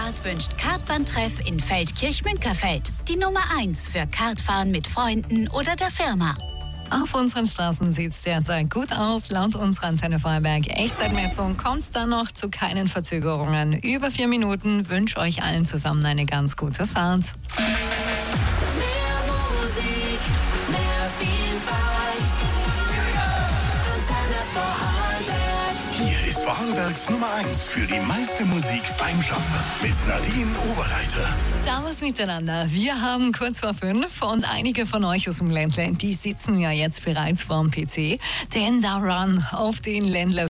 Fahrt wünscht Kartbahntreff in Feldkirch-Münkerfeld. Die Nummer 1 für Kartfahren mit Freunden oder der Firma. Auf unseren Straßen sieht es derzeit gut aus. Laut unserer Antenne Vorarlberg Echtzeitmessung kommt es dann noch zu keinen Verzögerungen. Über 4 Minuten. Wünsche euch allen zusammen eine ganz gute Fahrt. Mehr Musik, mehr Vielfalt. Antenne Vorarlberg. Hier ist Vorarlbergs Nummer 1 für die meiste Musik beim Schaffen. Mit Nadine Oberreiter. Servus miteinander. Wir haben kurz vor 5 und einige von euch aus dem Ländle, die sitzen ja jetzt bereits vorm PC. Denn da Run auf den Ländler